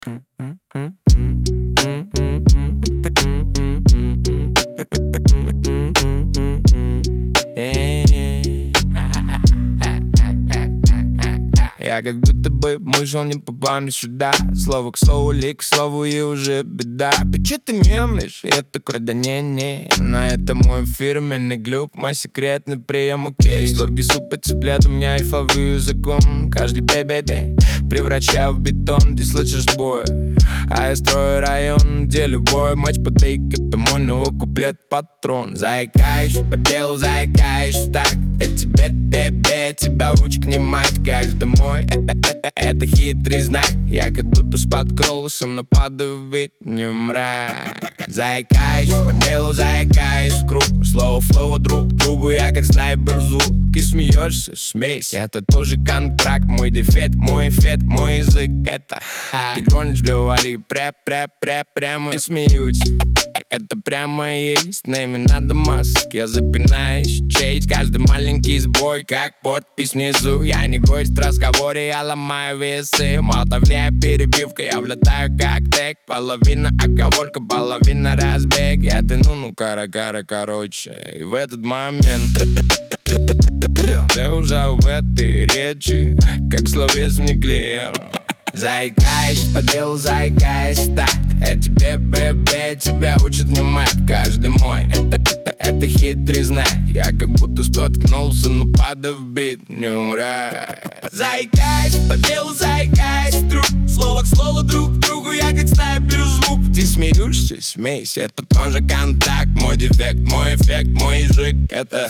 Я как будто бы мышел не попаду сюда. Слово к слову, лик к слову, и уже беда. Че ты мемлишь? Я такой, да не-не. Но это мой фирменный глюк, мой секретный прием, окей. Слоги супа цыплят, у меня айфовый языком. Каждый бей-бей-бей превращаю в бетон, ты слышишь бой. А я строю район, где любой матч потейк. Это мой новый куплет-патрон. Заикаешь, по делу заикаешь так. Я тебе, тебя ручек не мать. Каждый мой, это хитрый знак. Я как будто споткнулся, но падаю в вид не мрак. Заикаешь, по делу заикаешь круг. Слово в слово друг другу, я как снайпер звук. Ты смеешься, смейся, это тоже контракт. Мой дефект, мой эффект, мой язык это. Ты гонишь, говори, прямо и смеюсь. Это прямо есть, на имя надо масок. Я запинаюсь, честь, каждый маленький сбой, как подпись внизу. Я не гость в разговоре, я ломаю весы. Мотовляя перебивка, я влетаю как тег. Половина оговорка, половина разбег. Я тяну, короче. И в этот момент ты уже в этой речи, как словесный клеер. Заикаешь, по делу заикаешь так. Я тебе, бебе, тебя учат внимать. Каждый мой, это хитрый знак. Я как будто споткнулся, но падаю в бит, не ура. Заикаешь, по делу заикаешь друг. Слово к слову друг другу, я как снайпер звук. Ты смеешься, смейся, это тоже контакт. Мой дефект, мой эффект, мой язык это.